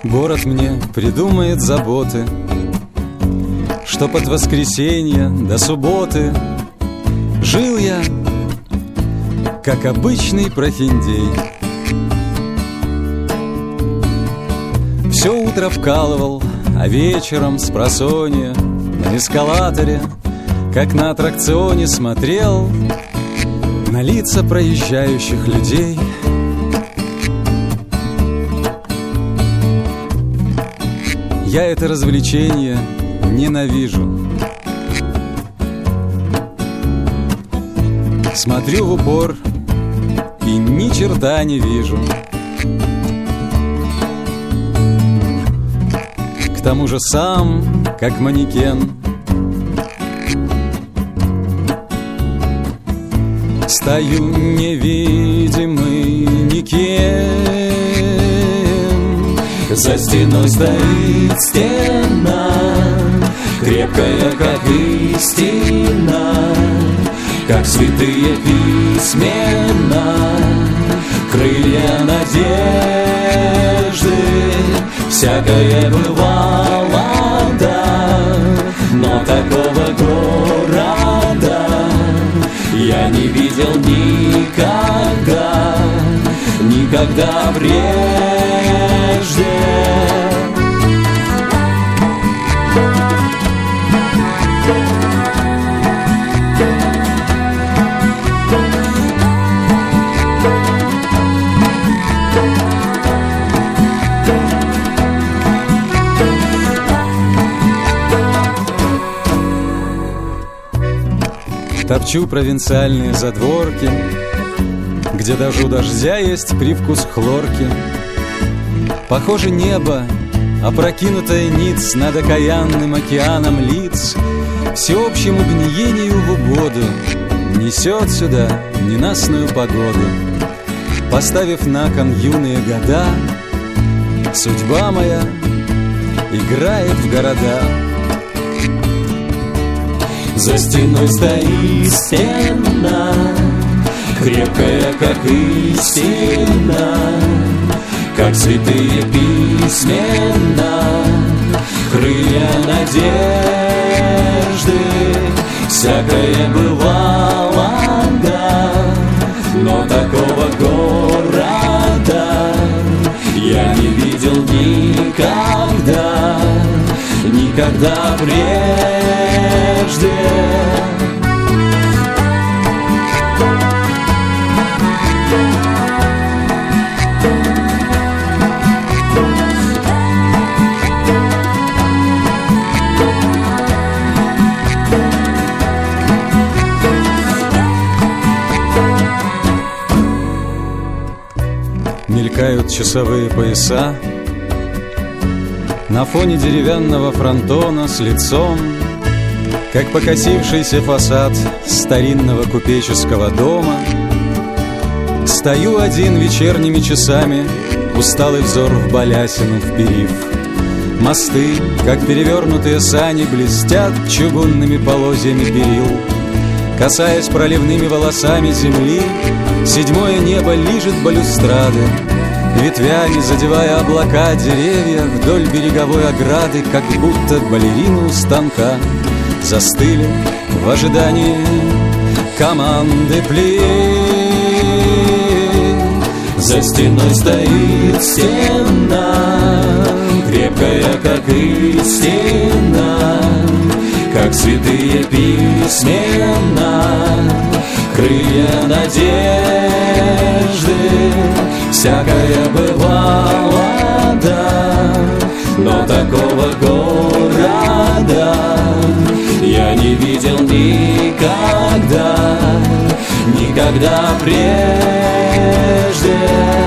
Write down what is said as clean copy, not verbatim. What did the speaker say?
Город мне придумает заботы, чтоб от воскресенья до субботы жил я, как обычный прохиндей. Все утро вкалывал, а вечером спросонья на эскалаторе, как на аттракционе, смотрел на лица проезжающих людей. Я это развлечение ненавижу. Смотрю в упор и ни черта не вижу. К тому же сам, как манекен, стою невидимый никем. За стеной стоит стена, крепкая, как истина, как святые письмена, крылья надежды. Всякое бывало, да, но такого города я не видел никогда, никогда прежде. Топчу провинциальные задворки, где даже у дождя есть привкус хлорки. Похоже, небо, опрокинутое ниц над окаянным океаном лиц, всеобщему гниению в угоду несет сюда ненастную погоду. Поставив на кон юные года, судьба моя играет в города. За стеной стоит стена, крепкая, как истина, как святые письмена, крылья надежды. Всякое бывало, да, но такого города я не видел никогда, никогда прежде. Мелькают часовые пояса на фоне деревянного фронтона с лицом, как покосившийся фасад старинного купеческого дома. Стою один вечерними часами, усталый взор в балясину вперив. Мосты, как перевернутые сани, блестят чугунными полозьями перил. Касаясь проливными волосами земли, седьмое небо лижет балюстрады, ветвями задевая облака деревья вдоль береговой ограды, как будто балерины у станка застыли в ожидании команды плей. За стеной стоит стена, крепкая, как истина, как святые письмена, крылья надежды. Всякое бывало, да, но такого города я не видел никогда, никогда прежде.